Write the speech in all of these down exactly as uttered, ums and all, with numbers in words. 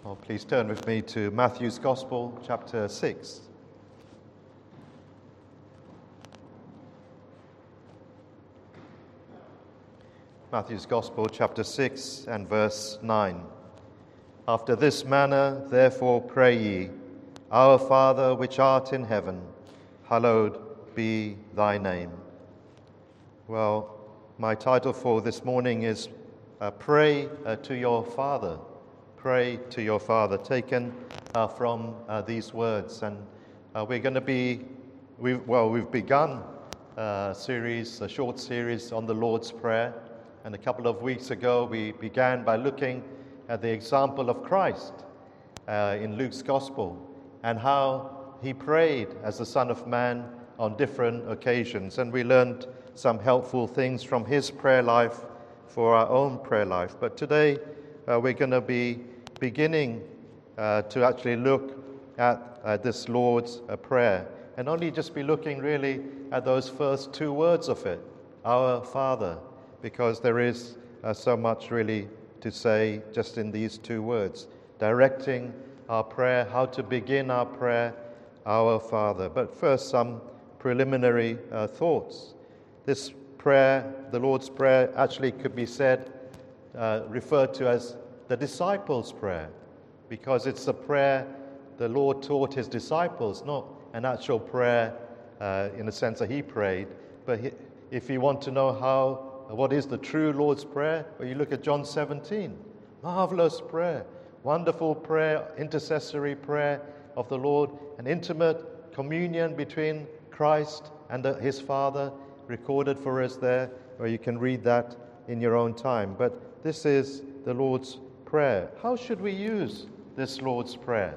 Well, please turn with me to Matthew's Gospel, chapter six. Matthew's Gospel, chapter six, and verse nine. After this manner, therefore, pray ye, Our Father which art in heaven, hallowed be thy name. Well, my title for this morning is uh, Pray uh, to your Father. Pray to your Father, taken uh, from uh, these words. And uh, we're going to be, we've, well, we've begun a series, a short series on the Lord's Prayer. And a couple of weeks ago, we began by looking at the example of Christ uh, in Luke's Gospel and how he prayed as the Son of Man on different occasions. And we learned some helpful things from his prayer life for our own prayer life. But today, uh, we're going to be beginning uh, to actually look at uh, this Lord's uh, Prayer, and only just be looking really at those first two words of it, Our Father, because there is uh, so much really to say just in these two words, directing our prayer, how to begin our prayer, Our Father. But first, some preliminary uh, thoughts. This prayer, the Lord's Prayer, actually could be said, uh, referred to as the disciples' prayer, because it's a prayer the Lord taught his disciples, not an actual prayer uh, in the sense that he prayed. But he, if you want to know how, what is the true Lord's Prayer, well, you look at John seventeen. Marvelous prayer, wonderful prayer, intercessory prayer of the Lord, an intimate communion between Christ and the, his Father, recorded for us there, where you can read that in your own time. But this is the Lord's Prayer. How should we use this Lord's Prayer?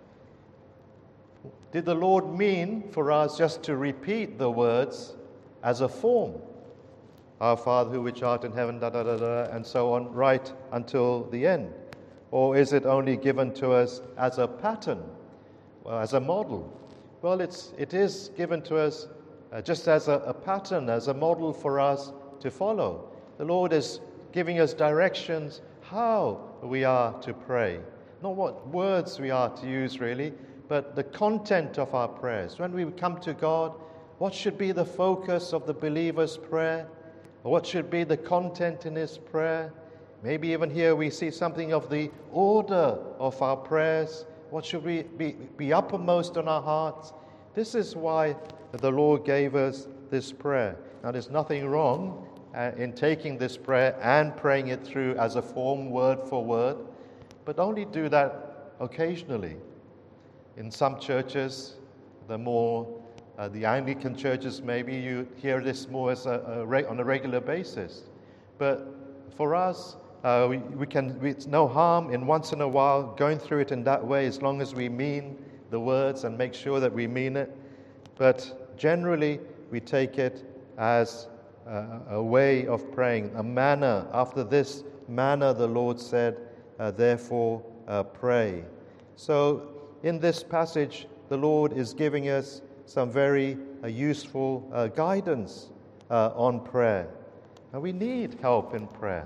Did the Lord mean for us just to repeat the words as a form? Our Father who which art in heaven, da da da da, and so on, right until the end? Or is it only given to us as a pattern, well, as a model? Well, it's it is given to us uh, just as a, a pattern, as a model for us to follow. The Lord is giving us directions how we are to pray. Not what words we are to use, really, but the content of our prayers. When we come to God, what should be the focus of the believer's prayer? What should be the content in his prayer? Maybe even here we see something of the order of our prayers. What should we be, be uppermost on our hearts? This is why the Lord gave us this prayer. Now, there's nothing wrong Uh, in taking this prayer and praying it through as a form, word for word, but only do that occasionally. In some churches, the more, uh, the Anglican churches, maybe you hear this more as a, a re- on a regular basis. But for us, uh, we, we can, we, it's no harm in once in a while going through it in that way, as long as we mean the words and make sure that we mean it. But generally, we take it as Uh, a way of praying, a manner. After this manner, the Lord said, uh, therefore uh, pray. So in this passage, the Lord is giving us some very uh, useful uh, guidance uh, on prayer. And we need help in prayer.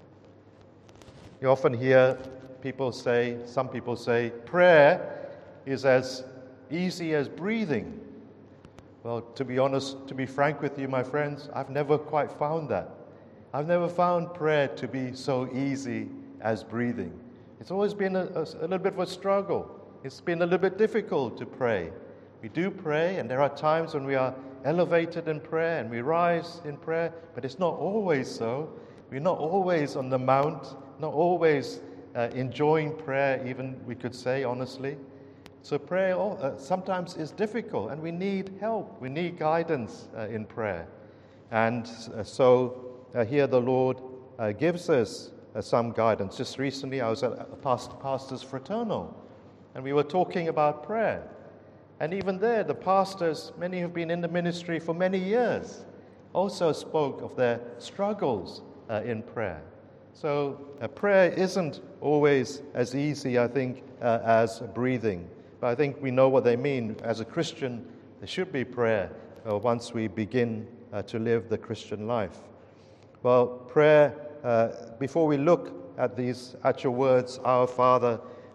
You often hear people say, some people say, prayer is as easy as breathing. Well, to be honest, to be frank with you, my friends, I've never quite found that. I've never found prayer to be so easy as breathing. It's always been a, a, a little bit of a struggle. It's been a little bit difficult to pray. We do pray, and there are times when we are elevated in prayer and we rise in prayer, but it's not always so. We're not always on the mount, not always uh, enjoying prayer, even, we could say, honestly. So prayer uh, sometimes is difficult, and we need help. We need guidance uh, in prayer. And uh, so uh, here the Lord uh, gives us uh, some guidance. Just recently I was at a past, pastor's fraternal, and we were talking about prayer. And even there, the pastors, many who've been in the ministry for many years, also spoke of their struggles uh, in prayer. So uh, prayer isn't always as easy, I think, uh, as breathing. But I think we know what they mean. As a Christian, there should be prayer uh, once we begin uh, to live the Christian life. Well, prayer, uh, before we look at these actual words, Our Father,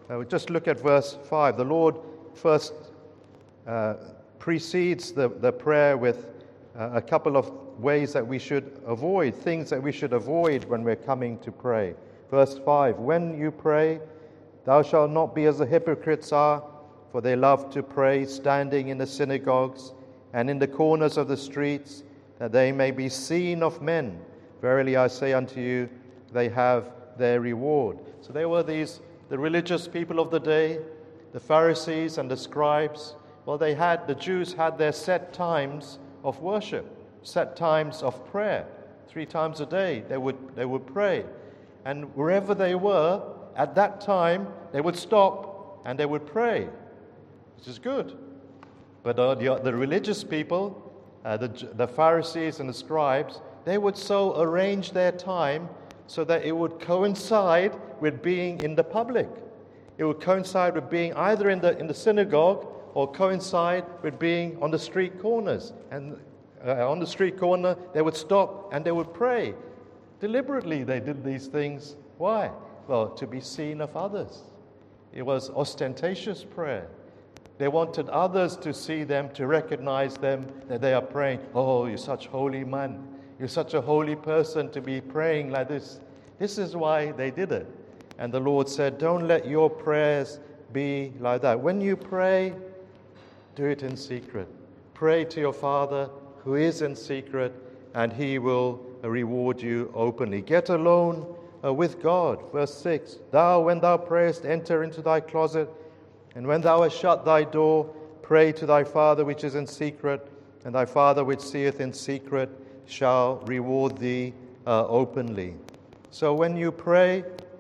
Uh, just look at verse five. The Lord first uh, precedes the, the prayer with uh, a couple of ways that we should avoid, things that we should avoid when we're coming to pray. Verse five, when you pray, thou shalt not be as the hypocrites are, for they love to pray, standing in the synagogues and in the corners of the streets, that they may be seen of men. Verily I say unto you, they have their reward. So there were these, the religious people of the day, the Pharisees and the scribes. Well, they had, the Jews had their set times of worship, set times of prayer. Three times a day they would they would pray. And wherever they were, at that time, they would stop and they would pray, which is good. But uh, the, the religious people, uh, the, the Pharisees and the scribes, they would so arrange their time so that it would coincide with being in the public. It would coincide with being either in the in the synagogue or coincide with being on the street corners. And uh, on the street corner, they would stop and they would pray. Deliberately, they did these things. Why? Well, to be seen of others. It was ostentatious prayer. They wanted others to see them, to recognize them, that they are praying. Oh, you're such a holy man. You're such a holy person to be praying like this. This is why they did it. And the Lord said, don't let your prayers be like that. When you pray, do it in secret. Pray to your Father who is in secret, and he will reward you openly. Get alone uh, with God. Verse six, thou, when thou prayest, enter into thy closet, and when thou hast shut thy door, pray to thy Father which is in secret, and thy Father which seeth in secret shall reward thee uh, openly. So when you pray,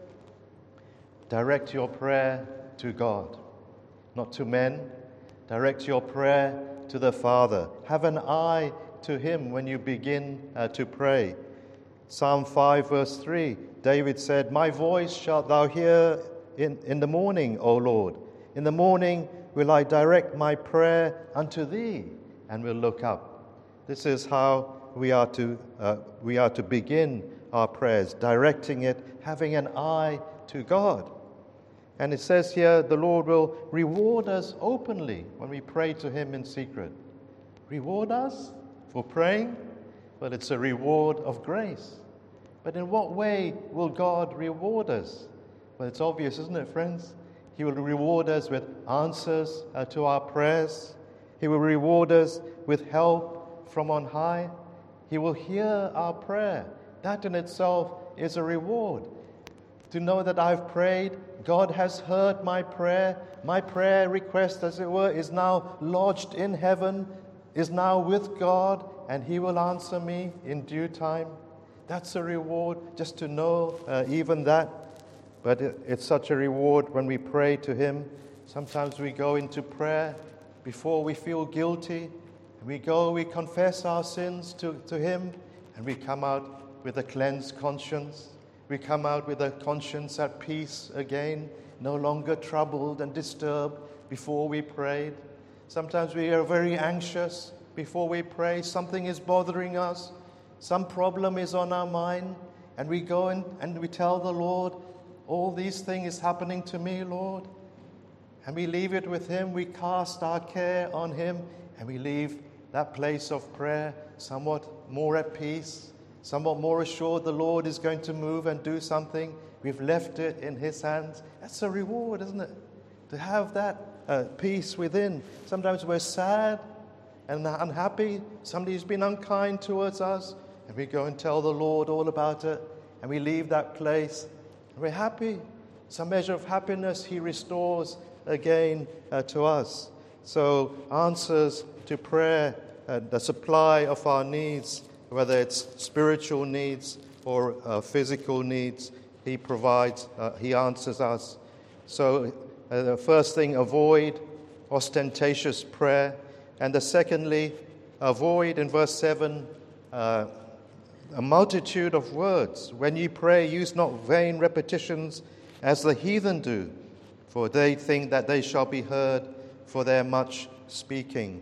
direct your prayer to God, not to men. Direct your prayer to the Father. Have an eye to him when you begin uh, to pray. Psalm five verse three, David said, my voice shalt thou hear in, in the morning, O Lord. In the morning will I direct my prayer unto thee, and will look up. This is how we are to uh, we are to begin our prayers, directing it, having an eye to God. And it says here, the Lord will reward us openly when we pray to him in secret. Reward us for praying? Well, it's a reward of grace. But in what way will God reward us? Well, it's obvious, isn't it, friends? He will reward us with answers uh, to our prayers. He will reward us with help from on high. He will hear our prayer. That in itself is a reward. To know that I've prayed, God has heard my prayer. My prayer request, as it were, is now lodged in heaven, is now with God, and he will answer me in due time. That's a reward, just to know uh, even that. But it, it's such a reward when we pray to him. Sometimes we go into prayer before we feel guilty. We go, we confess our sins to, to him, and we come out with a cleansed conscience. We come out with a conscience at peace again, no longer troubled and disturbed before we prayed. Sometimes we are very anxious before we pray. Something is bothering us. Some problem is on our mind. And we go in and we tell the Lord, all these things is happening to me, Lord. And we leave it with him. We cast our care on him. And we leave that place of prayer somewhat more at peace, somewhat more assured the Lord is going to move and do something. We've left it in his hands. That's a reward, isn't it? To have that uh, peace within. Sometimes we're sad and unhappy. Somebody's been unkind towards us. And we go and tell the Lord all about it. And we leave that place. And we're happy. Some measure of happiness he restores again uh, to us. So answers to prayer, uh, the supply of our needs, whether it's spiritual needs or uh, physical needs, he provides, uh, he answers us. So uh, the first thing, avoid ostentatious prayer. And the secondly, avoid, in verse seven, uh, a multitude of words. When ye pray, use not vain repetitions as the heathen do, for they think that they shall be heard for their much speaking.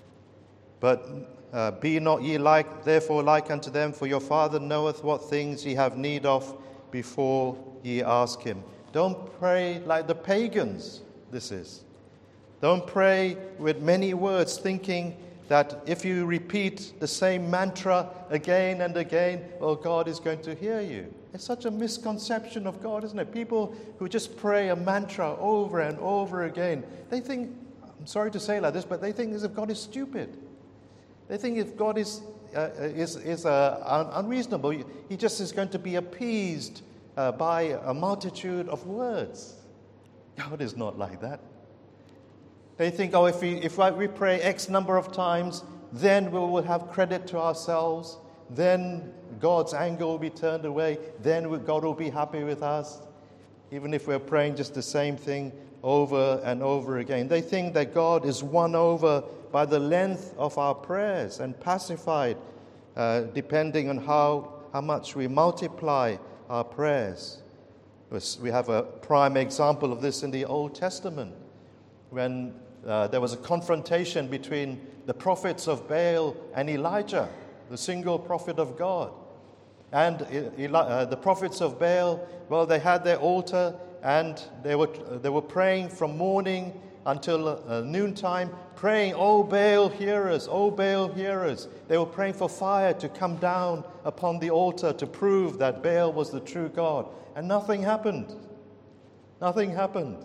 But uh, be not ye like, therefore like unto them, for your Father knoweth what things ye have need of before ye ask him. Don't pray like the pagans, this is. Don't pray with many words, thinking that if you repeat the same mantra again and again, well, God is going to hear you. It's such a misconception of God, isn't it? People who just pray a mantra over and over again, they think, I'm sorry to say like this, but they think as if God is stupid. They think if God is uh, is, is uh, un- unreasonable, he just is going to be appeased uh, by a multitude of words. God is not like that. They think, oh, if we, if we pray X number of times, then we will have credit to ourselves. Then God's anger will be turned away. Then God will be happy with us. Even if we're praying just the same thing over and over again. They think that God is won over by the length of our prayers and pacified uh, depending on how, how much we multiply our prayers. We have a prime example of this in the Old Testament when uh, there was a confrontation between the prophets of Baal and Elijah, the single prophet of God. And Eli- uh, the prophets of Baal, well, they had their altar and they were they were praying from morning until uh, noontime, praying, "Oh Baal, hear us! Oh Baal, hear us!" They were praying for fire to come down upon the altar to prove that Baal was the true God. And nothing happened. Nothing happened.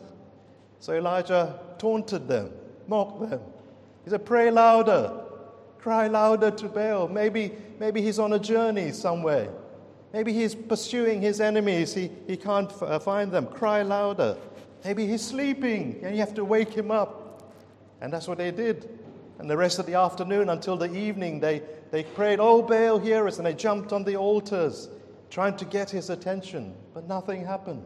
So Elijah taunted them, mocked them. He said, "Pray louder. Cry louder to Baal. Maybe, maybe he's on a journey somewhere. Maybe he's pursuing his enemies. He, he can't f- uh, find them. Cry louder. Maybe he's sleeping and you have to wake him up." And that's what they did. And the rest of the afternoon until the evening, they, they prayed, "Oh, Baal, hear us." And they jumped on the altars trying to get his attention. But nothing happened.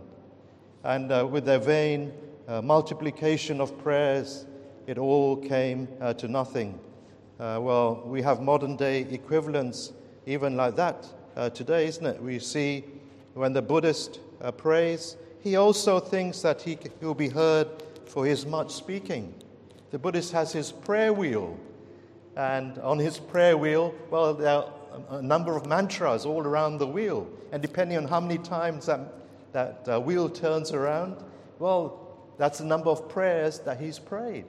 And uh, with their vain uh, multiplication of prayers, it all came uh, to nothing. Uh, well, we have modern-day equivalents even like that uh, today, isn't it? We see when the Buddhist uh, prays, he also thinks that he will be heard for his much speaking. The Buddhist has his prayer wheel, and on his prayer wheel, well, there are a number of mantras all around the wheel, and depending on how many times that, that uh, wheel turns around, well, that's the number of prayers that he's prayed.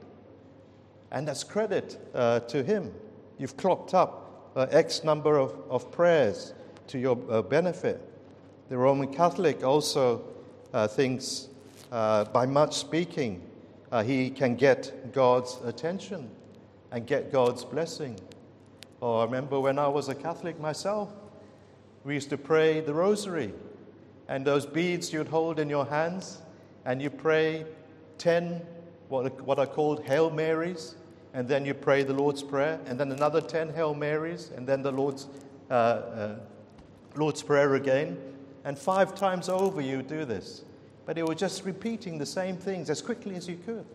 And that's credit uh, to him. You've clocked up uh, X number of, of prayers to your uh, benefit. The Roman Catholic also uh, thinks uh, by much speaking uh, he can get God's attention and get God's blessing. Oh, I remember when I was a Catholic myself, we used to pray the rosary, and those beads you'd hold in your hands, and you pray ten What, what are called Hail Marys, and then you pray the Lord's Prayer, and then another ten Hail Marys, and then the Lord's uh, uh, Lord's Prayer again. And five times over you do this. But you were just repeating the same things as quickly as you could.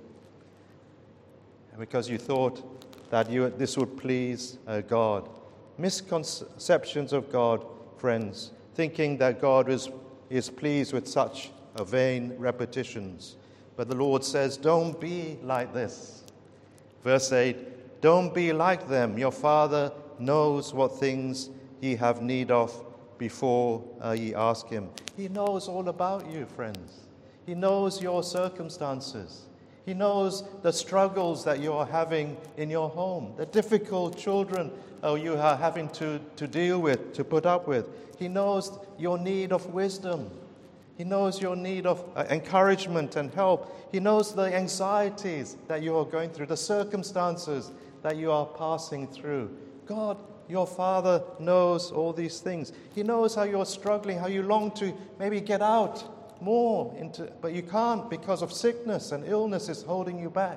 Because you thought that you, this would please uh, God. Misconceptions of God, friends, thinking that God is, is pleased with such uh, vain repetitions. But the Lord says, don't be like this. Verse eight, don't be like them. Your Father knows what things ye have need of before uh, ye ask him. He knows all about you, friends. He knows your circumstances. He knows the struggles that you are having in your home, the difficult children uh, you are having to, to deal with, to put up with. He knows your need of wisdom. He knows your need of uh, encouragement and help. He knows the anxieties that you are going through, the circumstances that you are passing through. God, your Father, knows all these things. He knows how you're struggling, how you long to maybe get out more into, but you can't because of sickness and illness is holding you back.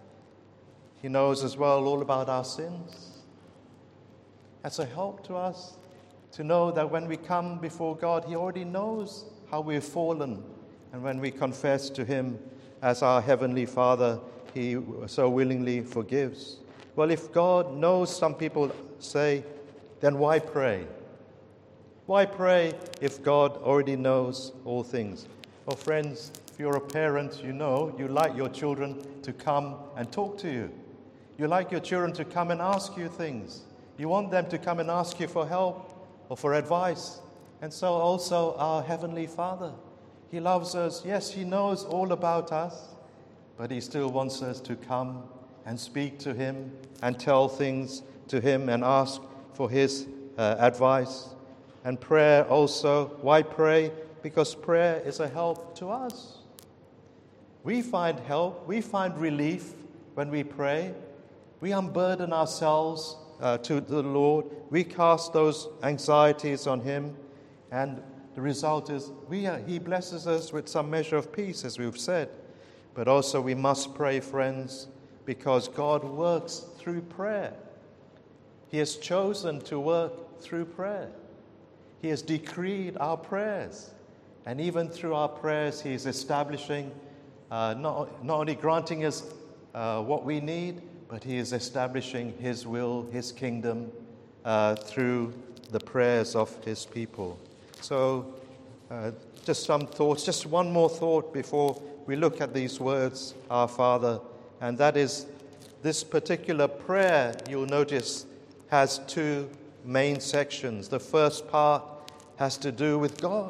He knows as well all about our sins. That's a help to us to know that when we come before God, He already knows how we've fallen. And when we confess to Him as our Heavenly Father, He so willingly forgives. Well, if God knows, some people say, then why pray? Why pray if God already knows all things? Well, friends, if you're a parent, you know you like your children to come and talk to you. You like your children to come and ask you things. You want them to come and ask you for help or for advice. And so also our Heavenly Father. He loves us. Yes, He knows all about us, but He still wants us to come and speak to Him and tell things to Him and ask for His uh, advice. And prayer also. Why pray? Because prayer is a help to us. We find help, we find relief when we pray. We unburden ourselves uh, to the Lord. We cast those anxieties on Him, and the result is we are, He blesses us with some measure of peace, as we've said. But also we must pray, friends, because God works through prayer. He has chosen to work through prayer. He has decreed our prayers. And even through our prayers, He is establishing, uh, not, not only granting us uh, what we need, but He is establishing His will, His kingdom, uh, through the prayers of His people. So, uh, just some thoughts, just one more thought before we look at these words, Our Father, and that is this particular prayer, you'll notice, has two main sections. The first part has to do with God.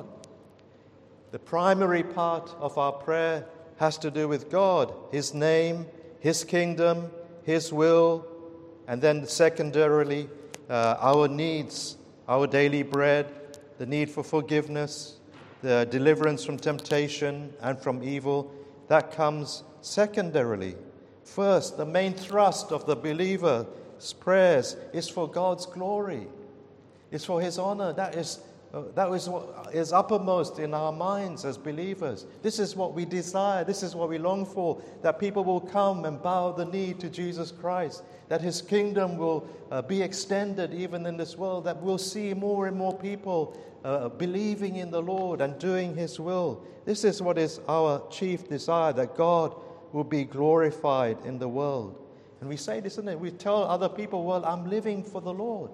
The primary part of our prayer has to do with God, His name, His kingdom, His will, and then secondarily, uh, our needs, our daily bread, the need for forgiveness, the deliverance from temptation and from evil. That comes secondarily. First, the main thrust of the believer's prayers is for God's glory. It's for His honor. That is uh, that is what is uppermost in our minds as believers. This is what we desire. This is what we long for, that people will come and bow the knee to Jesus Christ, that His kingdom will uh, be extended even in this world, that we'll see more and more people uh, believing in the Lord and doing His will. This is what is our chief desire, that God will be glorified in the world. And we say this, isn't it? We tell other people, well, I'm living for the Lord.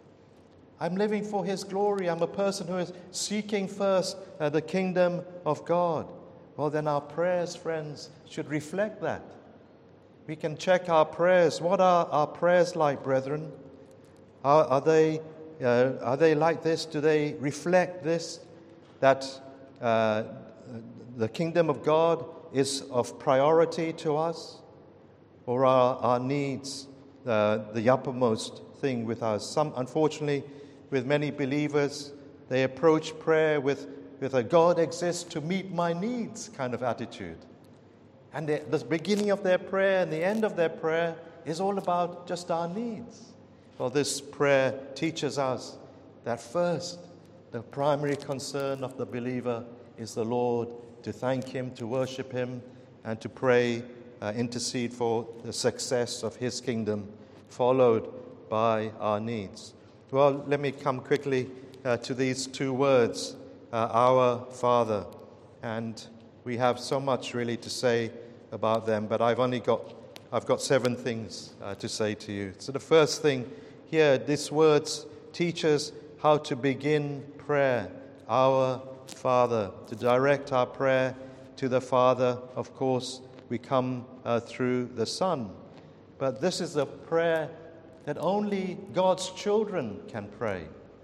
I'm living for His glory. I'm a person who is seeking first uh, the kingdom of God. Well, then our prayers, friends, should reflect that. We can check our prayers. What are our prayers like, brethren? Are, are they uh, are they like this? Do they reflect this? That uh, the kingdom of God is of priority to us? Or are our needs uh, the uppermost thing with us? Some, unfortunately, with many believers, they approach prayer with, with a God exists to meet my needs kind of attitude. And the, the beginning of their prayer and the end of their prayer is all about just our needs. Well, this prayer teaches us that first, the primary concern of the believer is the Lord, to thank Him, to worship Him, and to pray, uh, intercede for the success of His kingdom, followed by our needs. Well, let me come quickly uh, to these two words, uh, Our Father. And we have so much really to say about them, but I've only got, I've got seven things uh, to say to you. So the first thing here, these words teach us how to begin prayer, Our Father. To direct our prayer to the Father, of course, we come uh, through the Son. But this is a prayer that only God's children can pray.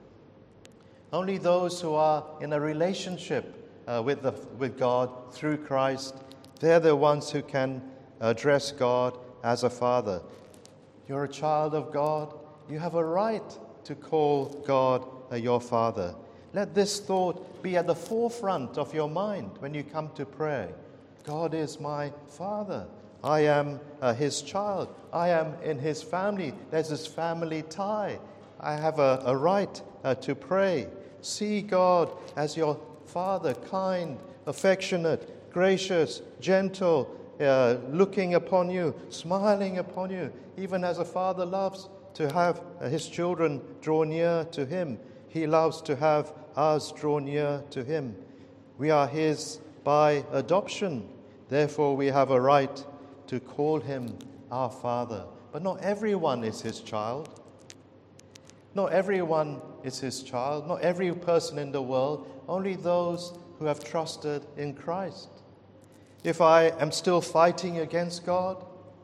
Only those who are in a relationship uh, with, the, with God through Christ, they're the ones who can address God as a Father. You're a child of God. You have a right to call God uh, your Father. Let this thought be at the forefront of your mind when you come to pray. God is my Father. I am uh, His child. I am in His family. There's this family tie. I have a, a right uh, to pray. See God as your Father, kind, affectionate, gracious, gentle, uh, looking upon you, smiling upon you, even as a father loves to have uh, his children draw near to Him. He loves to have us draw near to Him. We are His by adoption. Therefore, we have a right to call Him our Father. But not everyone is His child. Not everyone is His child. Not every person in the world. Only those who have trusted in Christ. If I am still fighting against God,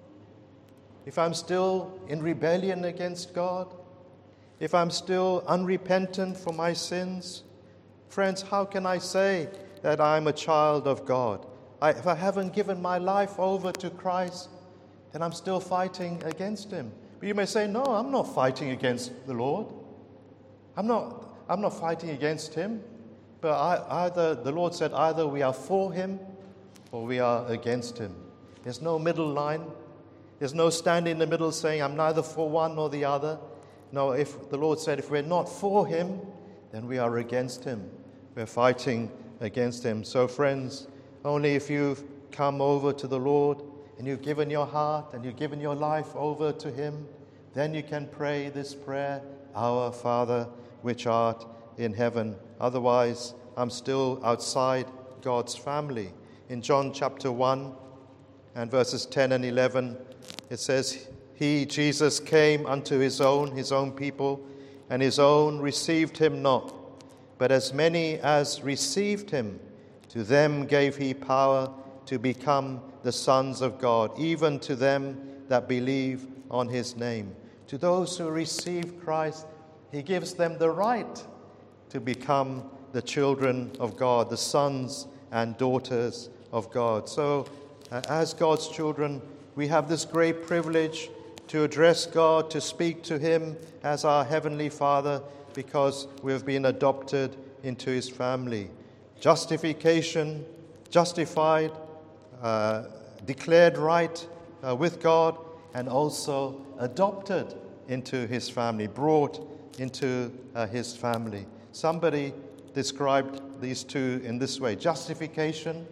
if I'm still in rebellion against God, if I'm still unrepentant for my sins, friends, how can I say that I'm a child of God. I, if I haven't given my life over to Christ, then I'm still fighting against him. But you may say, no, I'm not fighting against the Lord. I'm not, I'm not fighting against him. But I, either the Lord said either we are for him or we are against him. There's no middle line. There's no stand in the middle saying I'm neither for one nor the other. No, if the Lord said if we're not for him, then we are against him. We're fighting against him. So friends, only if you've come over to the Lord and you've given your heart and you've given your life over to him, then you can pray this prayer, Our Father, which art in heaven. Otherwise, I'm still outside God's family. In John chapter one and verses ten and eleven, it says, He, Jesus, came unto his own, his own people, and his own received him not. But as many as received him, to them gave he power to become the sons of God, even to them that believe on his name. To those who receive Christ, he gives them the right to become the children of God, the sons and daughters of God. So, uh, as God's children, we have this great privilege to address God, to speak to him as our Heavenly Father, because we have been adopted into his family. Justification, justified, uh, declared right uh, with God, and also adopted into his family, brought into uh, his family. Somebody described these two in this way. Justification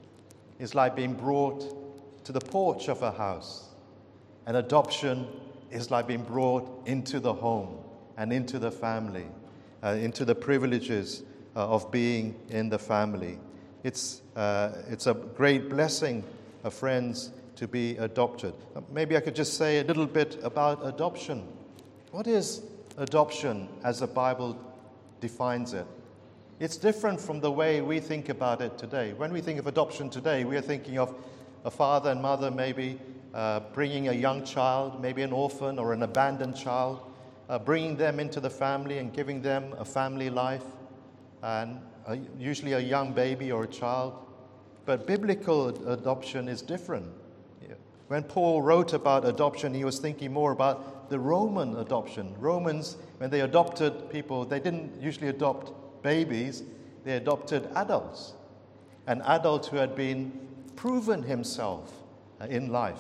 is like being brought to the porch of a house, and adoption is like being brought into the home and into the family, uh, into the privileges uh, of being in the family. It's, uh, it's a great blessing, uh, friends, to be adopted. Uh, maybe I could just say a little bit about adoption. What is adoption as the Bible defines it? It's different from the way we think about it today. When we think of adoption today, we are thinking of a father and mother maybe uh, bringing a young child, maybe an orphan or an abandoned child, uh, bringing them into the family and giving them a family life, and uh, usually a young baby or a child. But biblical adoption is different. When Paul wrote about adoption, he was thinking more about the Roman adoption. Romans, when they adopted people, they didn't usually adopt babies, they adopted adults. An adult who had been proven himself in life.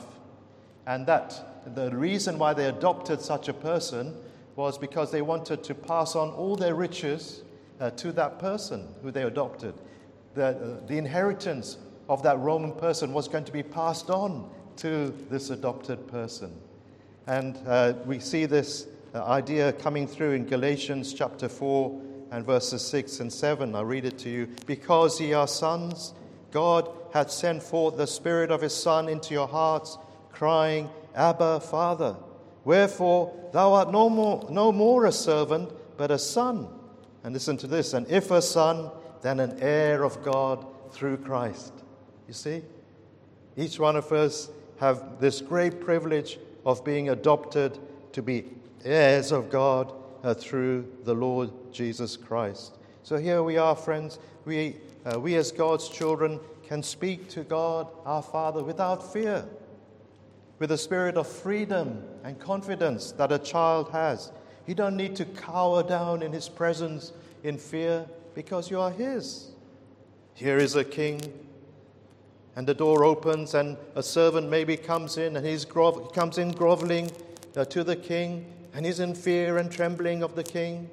And that the reason why they adopted such a person was because they wanted to pass on all their riches uh, to that person who they adopted. The, uh, the inheritance of that Roman person was going to be passed on to this adopted person. And uh, we see this uh, idea coming through in Galatians chapter four and verses six and seven. I'll read it to you. Because ye are sons, God hath sent forth the Spirit of his Son into your hearts, crying, Abba, Father. Wherefore thou art no more, no more a servant, but a son. And listen to this, and if a son, then an heir of God through Christ. You see? Each one of us have this great privilege of being adopted to be heirs of God uh, through the Lord Jesus Christ. So here we are, friends. We, uh, we as God's children can speak to God, our Father, without fear, with a spirit of freedom and confidence that a child has. You don't need to cower down in his presence in fear, because you are his. Here is a king, and the door opens, and a servant maybe comes in, and he's gro- comes in groveling uh, to the king, and he's in fear and trembling of the king.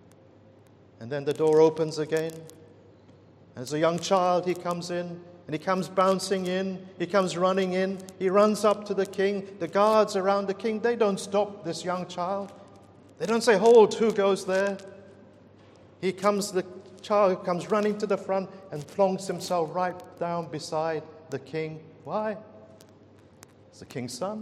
And then the door opens again. As a young child, he comes in, and he comes bouncing in, he comes running in, he runs up to the king. The guards around the king, they don't stop this young child. They don't say, hold, who goes there? He comes, the child comes running to the front and plonks himself right down beside the king. Why? It's the king's son.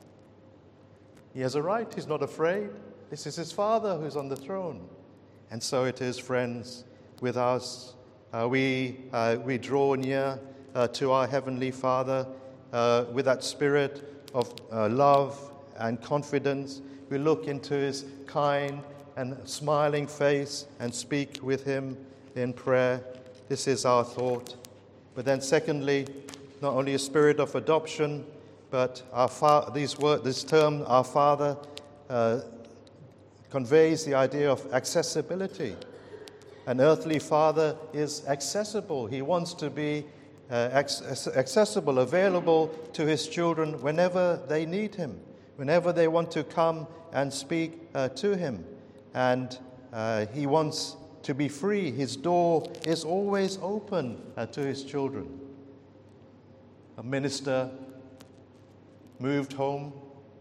He has a right, he's not afraid. This is his father who's on the throne. And so it is, friends, with us. Uh, we, uh, we draw near uh, to our Heavenly Father uh, with that spirit of uh, love and confidence. We look into his kind and smiling face and speak with him in prayer. this is our thought. But then secondly, not only a spirit of adoption, but our fa- these word, this term, our Father, uh, conveys the idea of accessibility. An earthly father is accessible. He wants to be uh, ac- accessible, available to his children whenever they need him, whenever they want to come and speak uh, to him. And uh, he wants to be free. His door is always open uh, to his children. A minister moved home,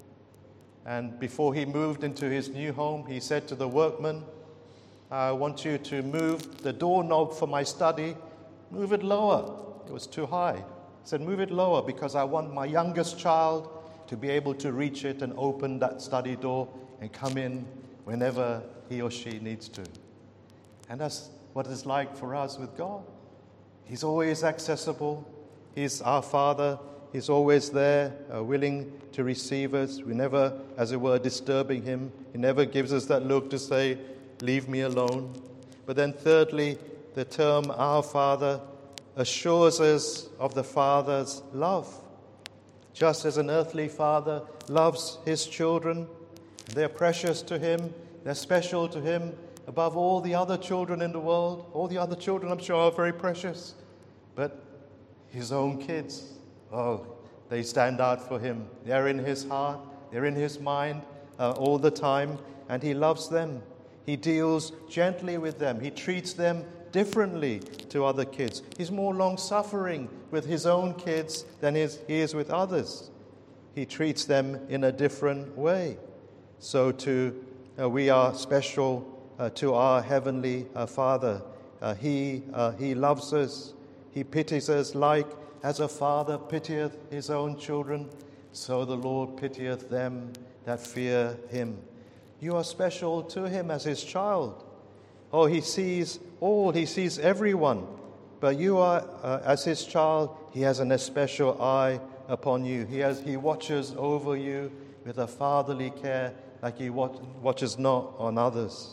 and before he moved into his new home, he said to the workman, I want you to move the doorknob for my study, move it lower. It was too high. He said, move it lower because I want my youngest child to be able to reach it and open that study door and come in whenever he or she needs to. And that's what it's like for us with God. He's always accessible. He's our Father. He's always there, uh, willing to receive us. We never, as it were, disturbing him. He never gives us that look to say, leave me alone. But then thirdly, the term our Father assures us of the Father's love. Just as an earthly father loves his children, they're precious to him, they're special to him above all the other children in the world. All the other children, I'm sure, are very precious. But his own kids, oh, they stand out for him. They're in his heart, they're in his mind uh, all the time, and he loves them. He deals gently with them. He treats them differently to other kids. He's more long-suffering with his own kids than his, he is with others. He treats them in a different way. So too, uh, we are special uh, to our Heavenly uh, Father. Uh, he, uh, he loves us. He pities us like as a father pitieth his own children, so the Lord pitieth them that fear him. You are special to him as his child. Oh, he sees all, he sees everyone. But you are, uh, as his child, he has an especial eye upon you. He has, he watches over you with a fatherly care like he watch, watches not on others.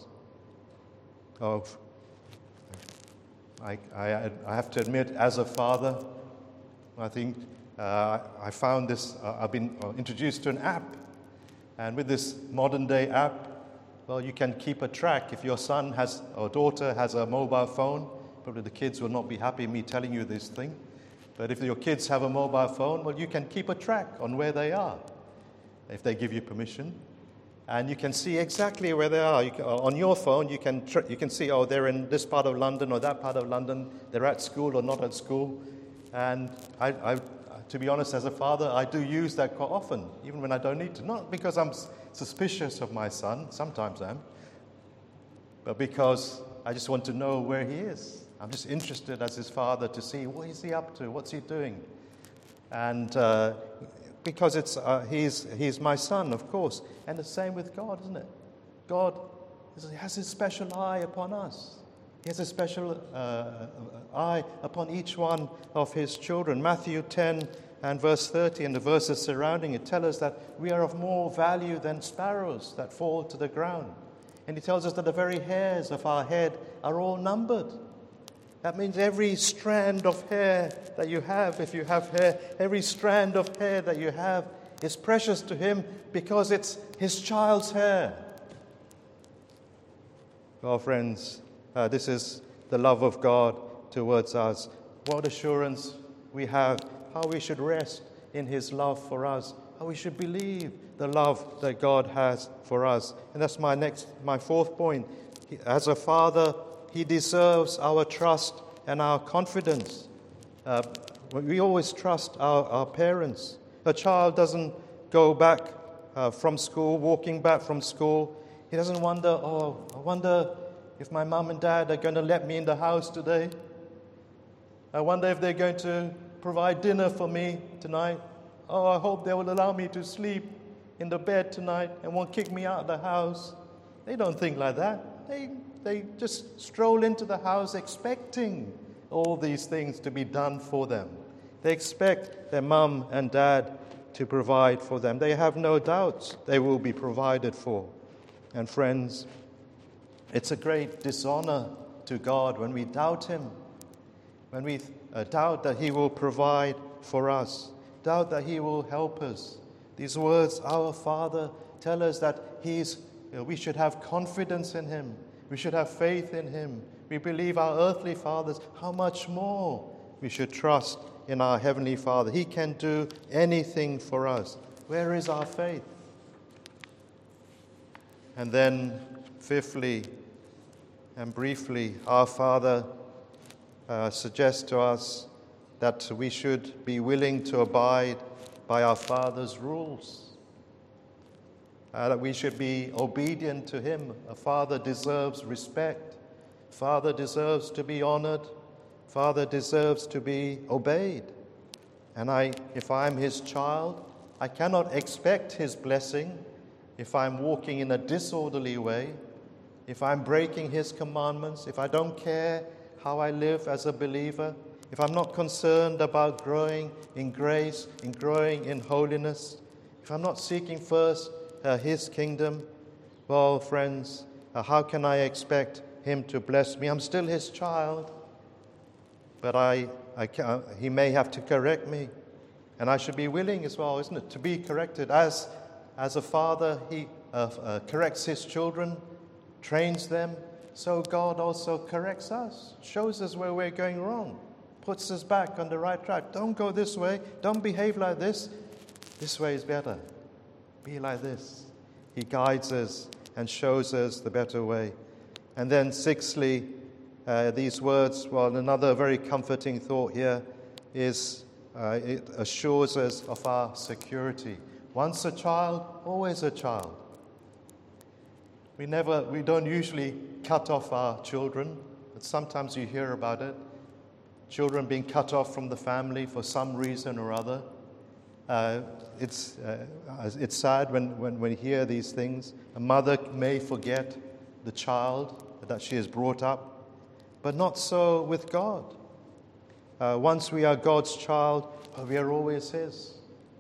Oh, I, I, I have to admit, as a father, I think uh, I found this, uh, I've been uh, introduced to an app. And with this modern day app, well, you can keep a track. If your son has or daughter has a mobile phone, probably the kids will not be happy me telling you this thing. But if your kids have a mobile phone, well, you can keep a track on where they are, if they give you permission. And you can see exactly where they are. You can, on your phone, you can tr- you can see, oh, they're in this part of London or that part of London. They're at school or not at school. And I, I to be honest, as a father, I do use that quite often, even when I don't need to. Not because I'm s- suspicious of my son, sometimes I am, but because I just want to know where he is. I'm just interested as his father to see what is he up to, what's he doing. And uh, because it's uh, he's, he's my son, of course. And the same with God, isn't it? God is, has his special eye upon us. He has a special uh, eye upon each one of his children. Matthew ten and verse thirty and the verses surrounding it tell us that we are of more value than sparrows that fall to the ground. And he tells us that the very hairs of our head are all numbered. That means every strand of hair that you have, if you have hair, every strand of hair that you have is precious to him because it's his child's hair. Well, friends, Uh, this is the love of God towards us. What assurance we have, how we should rest in his love for us, how we should believe the love that God has for us. And that's my next, my fourth point. He, as a father, he deserves our trust and our confidence. Uh, we always trust our, our parents. A child doesn't go back uh, from school, walking back from school. He doesn't wonder, oh, I wonder if my mum and dad are going to let me in the house today. I wonder if they're going to provide dinner for me tonight. Oh, I hope they will allow me to sleep in the bed tonight and won't kick me out of the house. They don't think like that. They, they just stroll into the house expecting all these things to be done for them. They expect their mum and dad to provide for them. They have no doubts they will be provided for. And friends, it's a great dishonor to God when we doubt him, when we uh, doubt that he will provide for us, doubt that he will help us. These words, our Father, tell us that he's, you know, we should have confidence in him. We should have faith in him. We believe our earthly fathers. How much more we should trust in our Heavenly Father. He can do anything for us. Where is our faith? And then, fifthly and briefly, our Father uh, suggests to us that we should be willing to abide by our Father's rules, uh, that we should be obedient to him. A father deserves respect. Father deserves to be honored. Father deserves to be obeyed. And I, if I'm his child, I cannot expect his blessing if I'm walking in a disorderly way, if I'm breaking his commandments, if I don't care how I live as a believer, if I'm not concerned about growing in grace, in growing in holiness, if I'm not seeking first uh, his kingdom, well, friends, uh, how can I expect him to bless me? I'm still his child, but I, I can, he may have to correct me, and I should be willing as well, isn't it, to be corrected. As, as a father, he uh, uh, corrects his children, trains them, so God also corrects us, shows us where we're going wrong, puts us back on the right track. Don't go this way. Don't behave like this. This way is better. Be like this. He guides us and shows us the better way. And then sixthly, uh, these words, well, another very comforting thought here is uh, it assures us of our security. Once a child, always a child. We never, we don't usually cut off our children, but sometimes you hear about it. Children being cut off from the family for some reason or other. Uh, it's uh, it's sad when, when, when you hear these things. A mother may forget the child that she has brought up, but not so with God. Uh, once we are God's child, we are always his.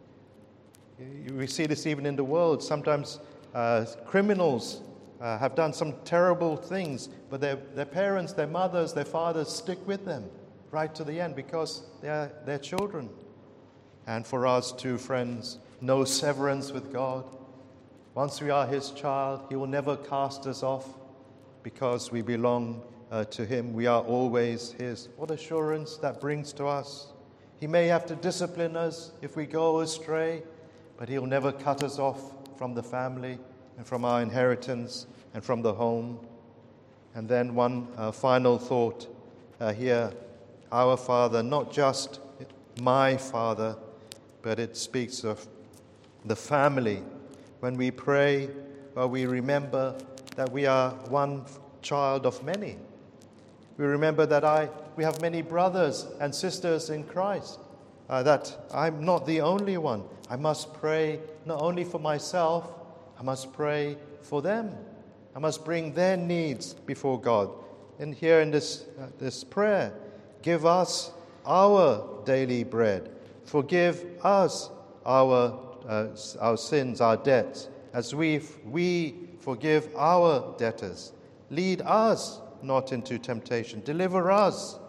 We see this even in the world. Sometimes uh, criminals uh, have done some terrible things, but their, their parents, their mothers, their fathers stick with them right to the end because they are their children. And for us too, friends, no severance with God. Once we are his child, he will never cast us off because we belong uh, to him. We are always his. What assurance that brings to us. He may have to discipline us if we go astray, but he'll never cut us off from the family and from our inheritance and from the home. And then one uh, final thought uh, here. Our Father, not just my Father, but it speaks of the family. When we pray, well, we remember that we are one child of many. We remember that I, we have many brothers and sisters in Christ, uh, that I'm not the only one. I must pray not only for myself, I must pray for them. I must bring their needs before God. And here in this, uh, this prayer, give us our daily bread. Forgive us our uh, our sins, our debts, as we we forgive our debtors. Lead us not into temptation. Deliver us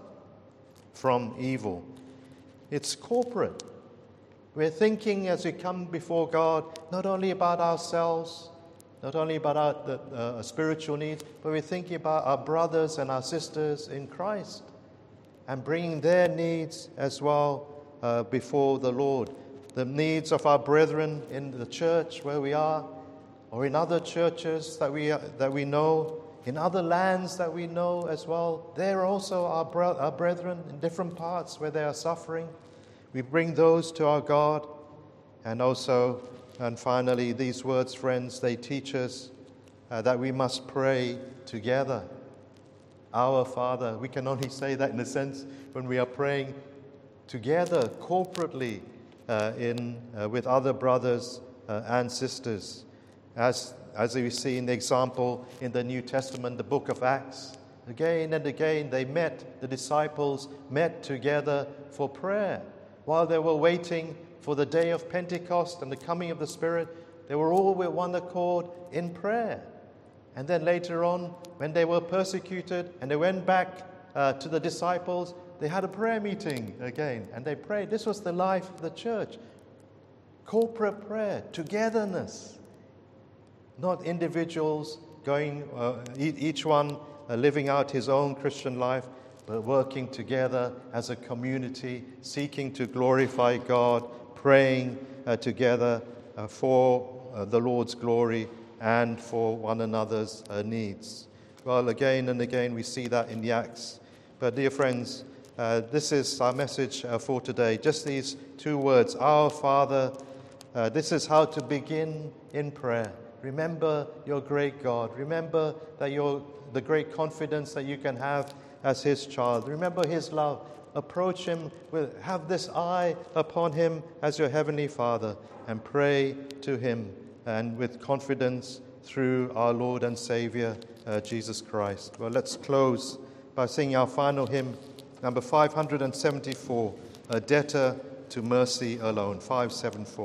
from evil. It's corporate. We're thinking as we come before God, not only about ourselves, not only about our the, uh, spiritual needs, but we're thinking about our brothers and our sisters in Christ and bringing their needs as well uh, before the Lord. The needs of our brethren in the church where we are, or in other churches that we uh, that we know, in other lands that we know as well. They're also our, bro- our brethren in different parts where they are suffering. We bring those to our God. And also, and finally, these words, friends, they teach us uh, that we must pray together. Our Father. We can only say that in a sense when we are praying together, corporately, uh, in uh, with other brothers uh, and sisters. As, as we see in the example in the New Testament, the book of Acts. Again and again they met, the disciples met together for prayer. While they were waiting for the day of Pentecost and the coming of the Spirit, they were all with one accord in prayer. And then later on, when they were persecuted and they went back uh, to the disciples, they had a prayer meeting again, and they prayed. This was the life of the church. Corporate prayer, togetherness, not individuals going, uh, each one uh, living out his own Christian life, but working together as a community, seeking to glorify God, praying uh, together uh, for uh, the Lord's glory and for one another's uh, needs. Well, again and again we see that in the Acts. But dear friends, uh, this is our message uh, for today. Just these two words, Our Father. Uh, this is how to begin in prayer. Remember your great God. Remember that you're the great confidence that you can have as his child. Remember his love. Approach him with, have this eye upon him as your heavenly Father, and pray to him, and with confidence through our Lord and Savior, uh, Jesus Christ. Well, let's close by singing our final hymn, number five hundred seventy-four, A Debtor to Mercy Alone, five seventy-four.